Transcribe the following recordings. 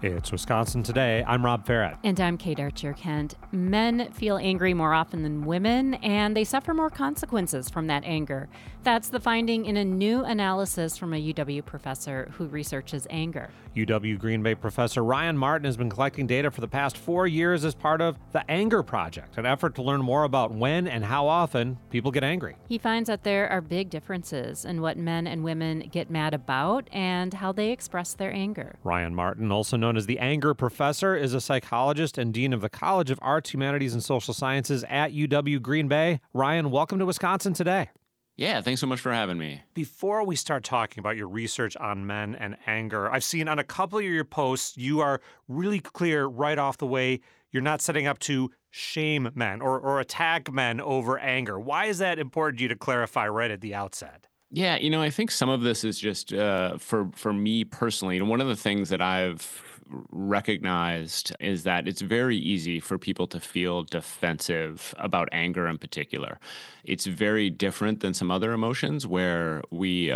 It's Wisconsin Today. I'm Rob Farrett. And I'm Kate Archer-Kent. Men feel angry more often than women, and they suffer more consequences from that anger. That's the finding in a new analysis from a UW professor who researches anger. UW Green Bay professor Ryan Martin has been collecting data for the past 4 years as part of the Anger Project, an effort to learn more about when and how often people get angry. He finds that there are big differences in what men and women get mad about and how they express their anger. Ryan Martin, also known as the Anger Professor, is a psychologist and dean of the College of Arts, Humanities, and Social Sciences at UW Green Bay. Ryan, welcome to Wisconsin Today. Yeah, thanks so much for having me. Before we start talking about your research on men and anger, I've seen on a couple of your posts, you are really clear right off the way, you're not setting up to shame men or attack men over anger. Why is that important to you to clarify right at the outset? Yeah, I think some of this is just for me personally. And one of the things that I've recognized is that it's very easy for people to feel defensive about anger in particular. It's very different than some other emotions where we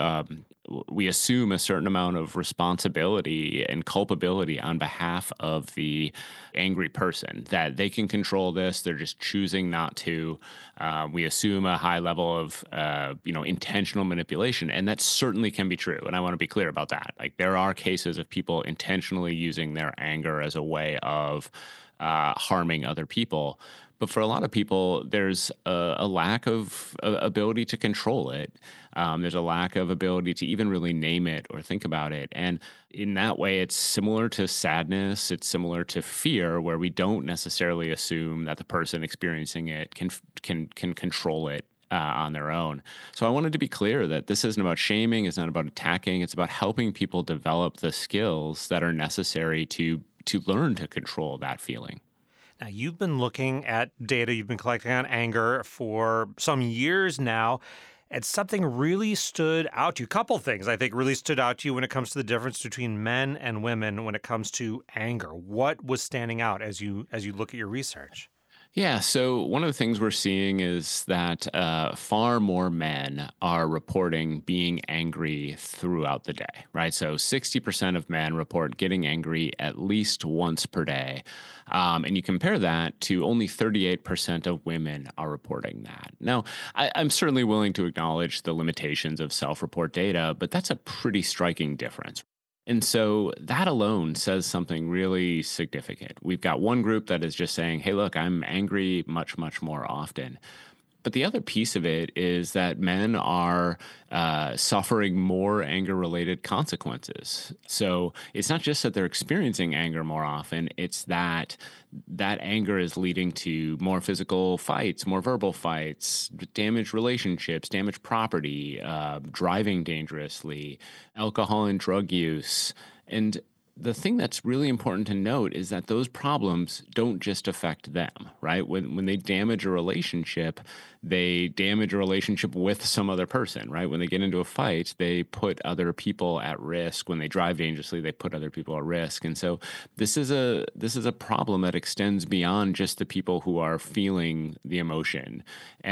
assume a certain amount of responsibility and culpability on behalf of the angry person, that they can control this. They're just choosing not to. We assume a high level of, intentional manipulation, and that certainly can be true. And I want to be clear about that. Like, there are cases of people intentionally using their anger as a way of harming other people. But for a lot of people, there's a lack of ability to control it. There's a lack of ability to even really name it or think about it. And in that way, it's similar to sadness. It's similar to fear, where we don't necessarily assume that the person experiencing it can control it on their own. So I wanted to be clear that this isn't about shaming. It's not about attacking. It's about helping people develop the skills that are necessary to learn to control that feeling. Now, you've been looking at data you've been collecting on anger for some years now, and something really stood out to you. A couple things, I think, really stood out to you when it comes to the difference between men and women when it comes to anger. What was standing out as you look at your research? Yeah, so one of the things we're seeing is that far more men are reporting being angry throughout the day, right? So 60% of men report getting angry at least once per day. And you compare that to only 38% of women are reporting that. Now, I'm certainly willing to acknowledge the limitations of self-report data, but that's a pretty striking difference. And so that alone says something really significant. We've got one group that is just saying, hey, look, I'm angry much, much more often. But the other piece of it is that men are suffering more anger-related consequences. So it's not just that they're experiencing anger more often, it's that anger is leading to more physical fights, more verbal fights, damaged relationships, damaged property, driving dangerously, alcohol and drug use. And the thing that's really important to note is that those problems don't just affect them, right? When they damage a relationship, they damage a relationship with some other person, right? When they get into a fight, they put other people at risk. When they drive dangerously, they put other people at risk. And so this is a problem that extends beyond just the people who are feeling the emotion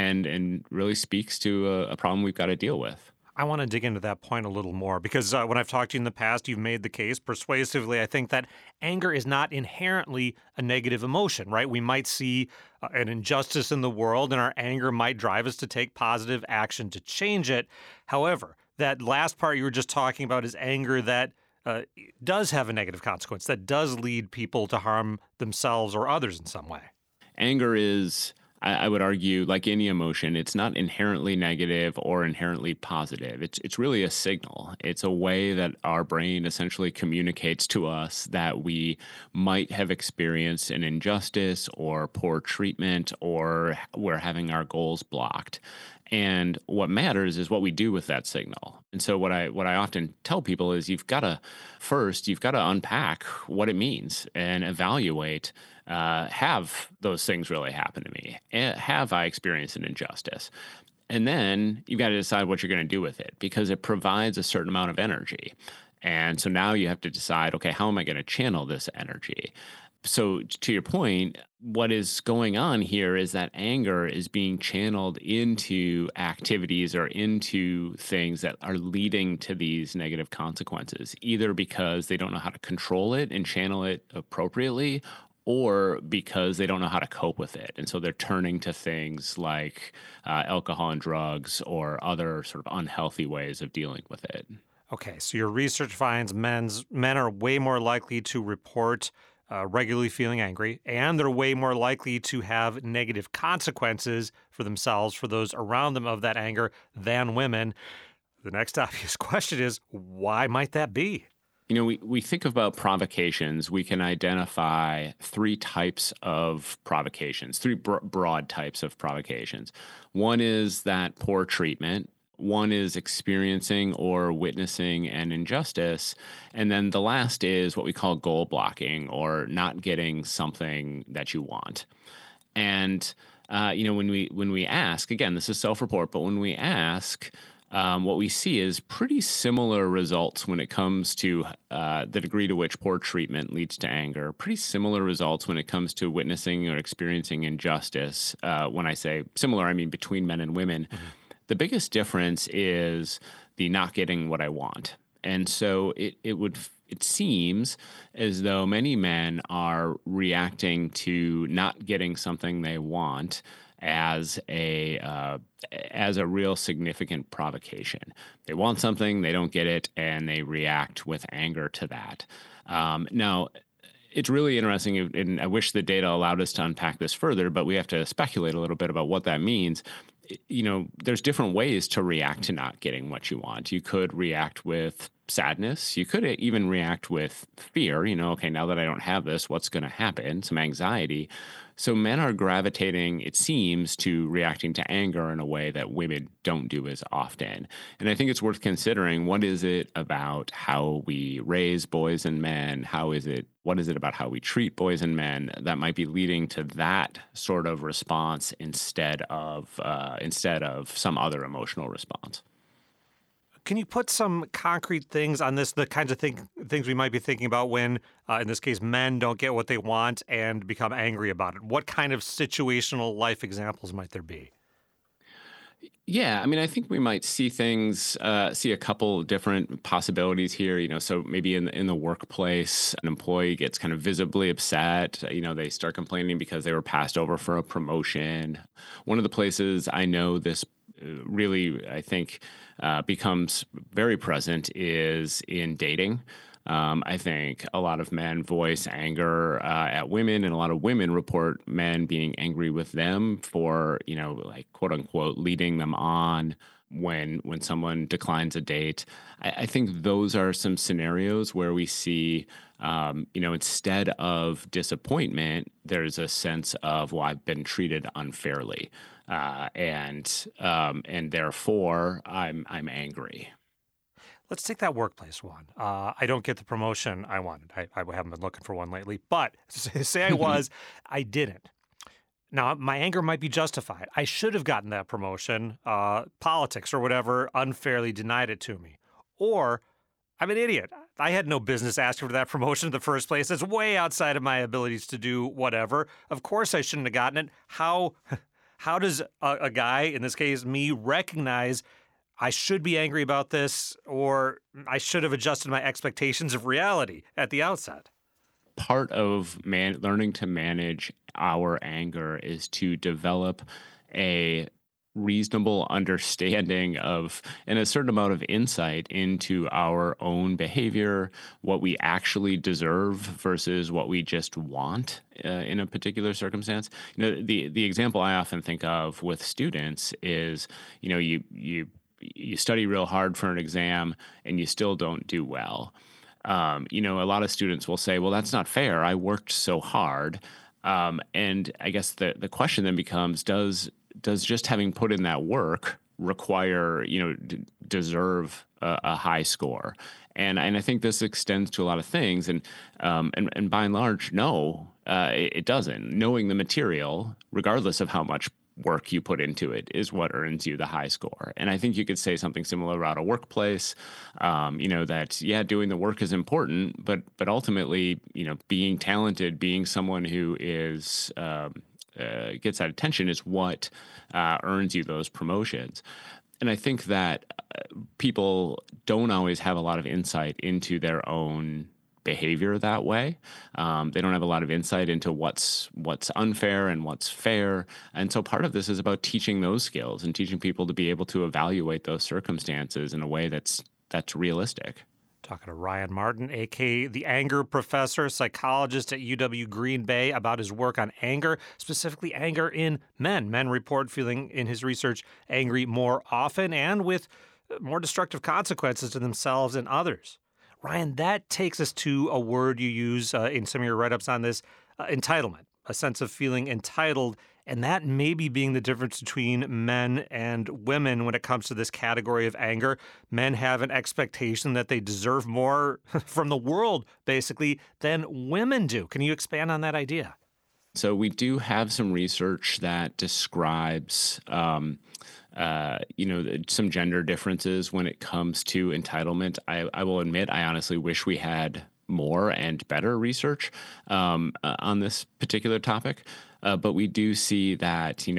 and really speaks to a problem we've got to deal with. I want to dig into that point a little more because when I've talked to you in the past, you've made the case persuasively, I think, that anger is not inherently a negative emotion, right? We might see an injustice in the world and our anger might drive us to take positive action to change it. However, that last part you were just talking about is anger that does have a negative consequence, that does lead people to harm themselves or others in some way. Anger is, I would argue, like any emotion, it's not inherently negative or inherently positive. It's really a signal. It's a way that our brain essentially communicates to us that we might have experienced an injustice or poor treatment, or we're having our goals blocked. And what matters is what we do with that signal. And so what I often tell people is you've got to unpack what it means and evaluate, have those things really happen to me? Have I experienced an injustice? And then you've got to decide what you're going to do with it, because it provides a certain amount of energy. And so now you have to decide, okay, how am I going to channel this energy? So to your point, what is going on here is that anger is being channeled into activities or into things that are leading to these negative consequences, either because they don't know how to control it and channel it appropriately, or because they don't know how to cope with it. And so they're turning to things like alcohol and drugs or other sort of unhealthy ways of dealing with it. Okay, so your research finds men are way more likely to report regularly feeling angry, and they're way more likely to have negative consequences for themselves, for those around them of that anger than women. The next obvious question is, why might that be? We think about provocations. We can identify three types of provocations, three broad types of provocations. One is that poor treatment. One is experiencing or witnessing an injustice. And then the last is what we call goal blocking, or not getting something that you want. And, when we ask, again, this is self-report, but when we ask, what we see is pretty similar results when it comes to the degree to which poor treatment leads to anger. Pretty similar results when it comes to witnessing or experiencing injustice. When I say similar, I mean between men and women. Mm-hmm. The biggest difference is the not getting what I want. And so it seems as though many men are reacting to not getting something they want as a real significant provocation. They want something, they don't get it, and they react with anger to that. Now, it's really interesting, and I wish the data allowed us to unpack this further, but we have to speculate a little bit about what that means. There's different ways to react to not getting what you want. You could react with sadness. You could even react with fear. Okay, now that I don't have this, what's going to happen? Some anxiety. So men are gravitating, it seems, to reacting to anger in a way that women don't do as often. And I think it's worth considering, what is it about how we raise boys and men? What is it about how we treat boys and men that might be leading to that sort of response instead of some other emotional response? Can you put some concrete things on this, the kinds of things we might be thinking about when, in this case, men don't get what they want and become angry about it? What kind of situational life examples might there be? Yeah, I think we might see a couple different possibilities here. So maybe in the workplace, an employee gets kind of visibly upset. They start complaining because they were passed over for a promotion. One of the places I know this really, I think, becomes very present is in dating. I think a lot of men voice anger at women, and a lot of women report men being angry with them for, like, quote unquote, leading them on when someone declines a date. I think those are some scenarios where we see, instead of disappointment, there's a sense of, well, I've been treated unfairly. And therefore I'm angry. Let's take that workplace one. I don't get the promotion I wanted. I haven't been looking for one lately, but say I was, I didn't. Now, my anger might be justified. I should have gotten that promotion. Politics or whatever unfairly denied it to me. Or I'm an idiot. I had no business asking for that promotion in the first place. It's way outside of my abilities to do whatever. Of course I shouldn't have gotten it. How does a guy, in this case me, recognize I should be angry about this, or I should have adjusted my expectations of reality at the outset? Part of learning to manage our anger is to develop a reasonable understanding of and a certain amount of insight into our own behavior, what we actually deserve versus what we just want in a particular circumstance. The example I often think of with students is, you study real hard for an exam and you still don't do well. A lot of students will say, well, that's not fair. I worked so hard. And I guess the question then becomes, does just having put in that work require, deserve a high score? And I think this extends to a lot of things. And by and large, no, it doesn't. Knowing the material, regardless of how much work you put into it is what earns you the high score. And I think you could say something similar about a workplace, that, yeah, doing the work is important, but ultimately, being talented, being someone who is gets that attention is what earns you those promotions. And I think that people don't always have a lot of insight into their own behavior that way. They don't have a lot of insight into what's unfair and what's fair. And so part of this is about teaching those skills and teaching people to be able to evaluate those circumstances in a way that's realistic. Talking to Ryan Martin, a.k.a. the anger professor, psychologist at UW Green Bay, about his work on anger, specifically anger in men. Men report feeling, in his research, angry more often and with more destructive consequences to themselves and others. Ryan, that takes us to a word you use in some of your write-ups on this, entitlement, a sense of feeling entitled, and that maybe being the difference between men and women when it comes to this category of anger. Men have an expectation that they deserve more from the world, basically, than women do. Can you expand on that idea? So we do have some research that describes some gender differences when it comes to entitlement. I will admit, I honestly wish we had more and better research on this particular topic. But we do see that,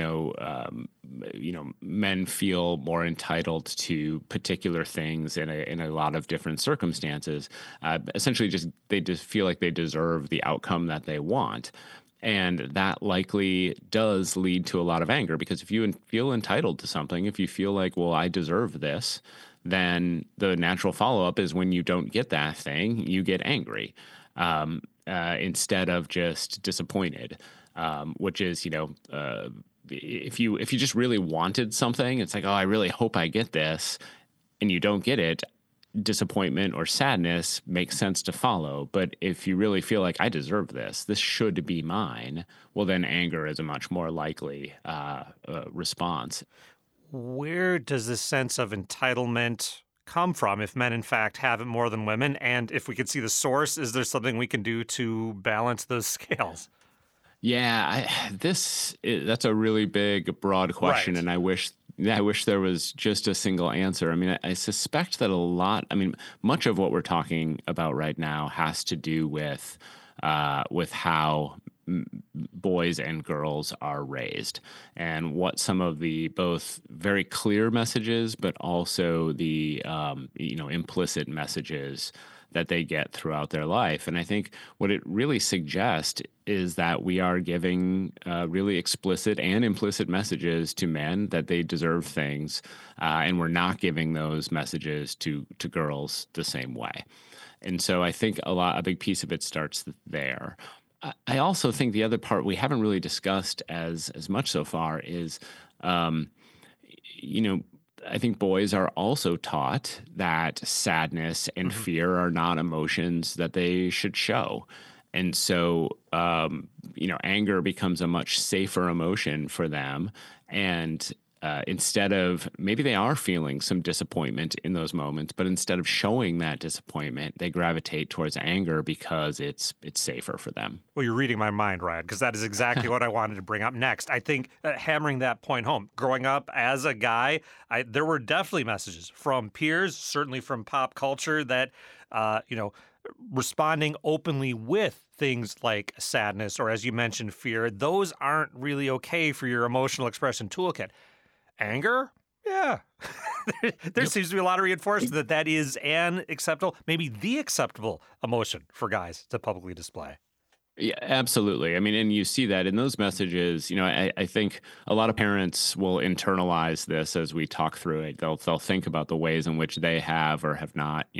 men feel more entitled to particular things in a lot of different circumstances. Essentially, they just feel like they deserve the outcome that they want. And that likely does lead to a lot of anger, because if you feel entitled to something, if you feel like, well, I deserve this, then the natural follow-up is when you don't get that thing, you get angry instead of just disappointed, which is, if you just really wanted something, it's like, oh, I really hope I get this, and you don't get it. Disappointment or sadness makes sense to follow. But if you really feel like I deserve this should be mine, well, then anger is a much more likely response. Where does this sense of entitlement come from if men, in fact, have it more than women? And if we could see the source, is there something we can do to balance those scales? Yeah, that's a really big, broad question, Right. and I wish there was just a single answer. I mean, I suspect that much of what we're talking about right now has to do with how boys and girls are raised, and what some of the both very clear messages, but also the implicit messages that they get throughout their life. And I think what it really suggests is that we are giving really explicit and implicit messages to men that they deserve things, and we're not giving those messages to girls the same way. And so I think a big piece of it starts there. I also think the other part we haven't really discussed as much so far is, I think boys are also taught that sadness and fear are not emotions that they should show. And so, anger becomes a much safer emotion for them. And instead of, maybe they are feeling some disappointment in those moments, but instead of showing that disappointment, they gravitate towards anger because it's safer for them. Well, you're reading my mind, Ryan, because that is exactly what I wanted to bring up next. I think hammering that point home, growing up as a guy, there were definitely messages from peers, certainly from pop culture, that, responding openly with things like sadness or, as you mentioned, fear, those aren't really okay for your emotional expression toolkit. Anger? Yeah. there seems to be a lot of reinforcement that is an acceptable, maybe the acceptable emotion for guys to publicly display. Yeah, absolutely. I mean, and you see that in those messages. I think a lot of parents will internalize this as we talk through it. They'll think about the ways in which they have or have not,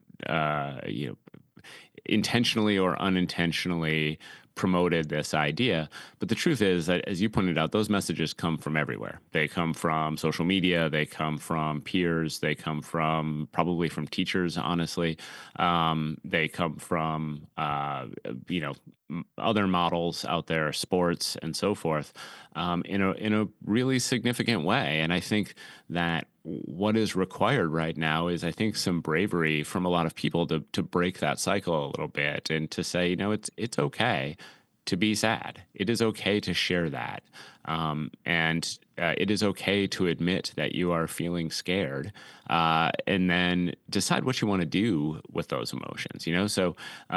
intentionally or unintentionally promoted this idea. But the truth is that, as you pointed out, those messages come from everywhere. They come from social media. They come from peers. They come probably from teachers, honestly. They come from, other models out there, sports and so forth, in a really significant way. And I think that what is required right now is, I think, some bravery from a lot of people to break that cycle a little bit and to say, it's okay to be sad. It is okay to share that. And it is okay to admit that you are feeling scared, and then decide what you want to do with those emotions, So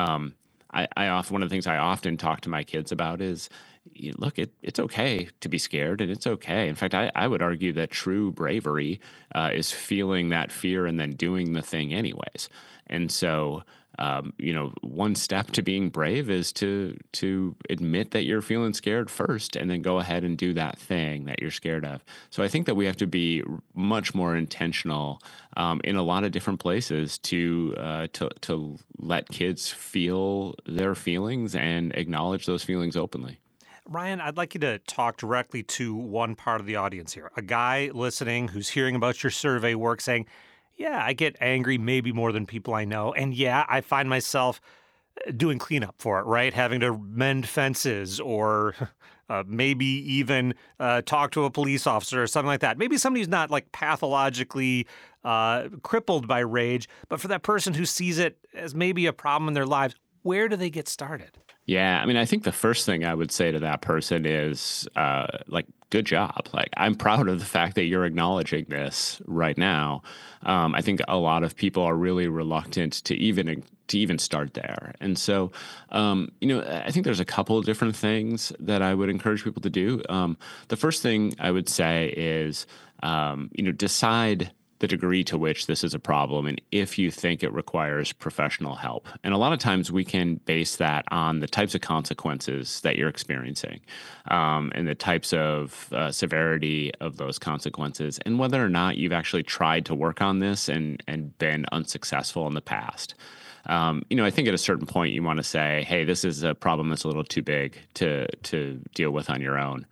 I often, one of the things I often talk to my kids about is, look, it's okay to be scared, and it's okay. In fact, I would argue that true bravery is feeling that fear and then doing the thing anyways. And so, one step to being brave is to admit that you're feeling scared first, and then go ahead and do that thing that you're scared of. So I think that we have to be much more intentional in a lot of different places to let kids feel their feelings and acknowledge those feelings openly. Ryan, I'd like you to talk directly to one part of the audience here. A guy listening who's hearing about your survey work saying, yeah, I get angry maybe more than people I know. And yeah, I find myself doing cleanup for it, right? Having to mend fences or maybe even talk to a police officer or something like that. Maybe somebody who's not like pathologically crippled by rage, but for that person who sees it as maybe a problem in their lives, where do they get started? Yeah, I mean, I think the first thing I would say to that person is, good job. Like, I'm proud of the fact that you're acknowledging this right now. I think a lot of people are really reluctant to even start there. And so, I think there's a couple of different things that I would encourage people to do. The first thing I would say is, decide the degree to which this is a problem and if you think it requires professional help. And a lot of times we can base that on the types of consequences that you're experiencing, and the types of severity of those consequences, and whether or not you've actually tried to work on this and been unsuccessful in the past. I think at a certain point you want to say, hey, this is a problem that's a little too big to deal with on your own.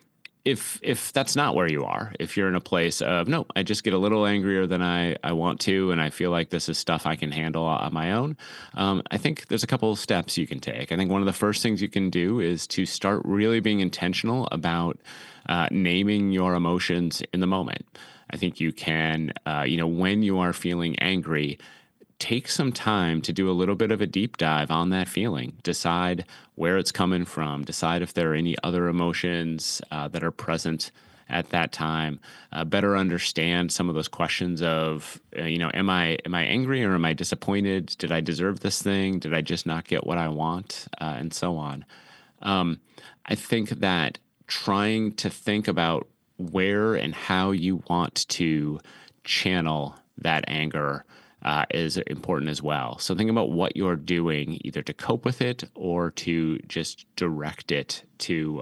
If that's not where you are, if you're in a place of, no, I just get a little angrier than I want to, and I feel like this is stuff I can handle on my own, I think there's a couple of steps you can take. I think one of the first things you can do is to start really being intentional about naming your emotions in the moment. I think you can, when you are feeling angry, take some time to do a little bit of a deep dive on that feeling. Decide where it's coming from. Decide if there are any other emotions that are present at that time. Better understand some of those questions of, am I angry or am I disappointed? Did I deserve this thing? Did I just not get what I want? And so on. I think that trying to think about where and how you want to channel that anger is important as well. So think about what you're doing either to cope with it or to just direct it to,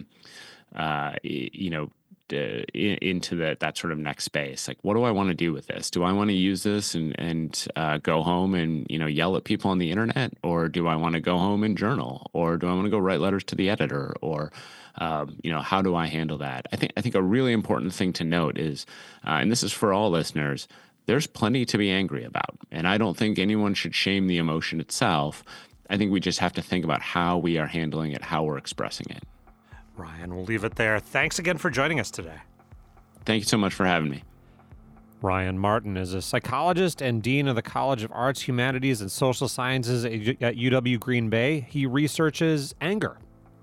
into that sort of next space. Like, what do I want to do with this? Do I want to use this and go home and, yell at people on the internet? Or do I want to go home and journal? Or do I want to go write letters to the editor? Or, how do I handle that? I think a really important thing to note is, and this is for all listeners, there's plenty to be angry about. And I don't think anyone should shame the emotion itself. I think we just have to think about how we are handling it, how we're expressing it. Ryan, we'll leave it there. Thanks again for joining us today. Thank you so much for having me. Ryan Martin is a psychologist and dean of the College of Arts, Humanities, and Social Sciences at UW Green Bay. He researches anger.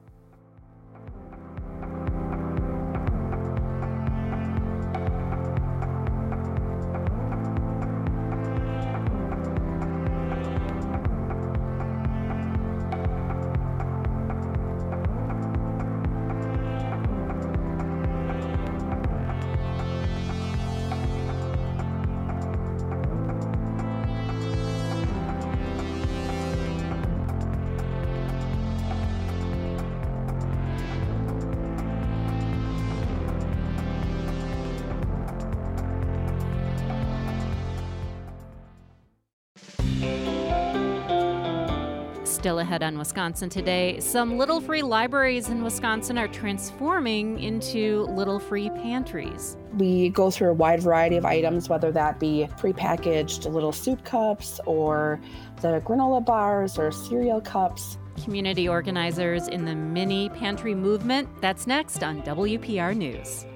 Still ahead on Wisconsin Today, some little free libraries in Wisconsin are transforming into little free pantries. We go through a wide variety of items, whether that be prepackaged little soup cups or the granola bars or cereal cups. Community organizers in the mini pantry movement. That's next on WPR News.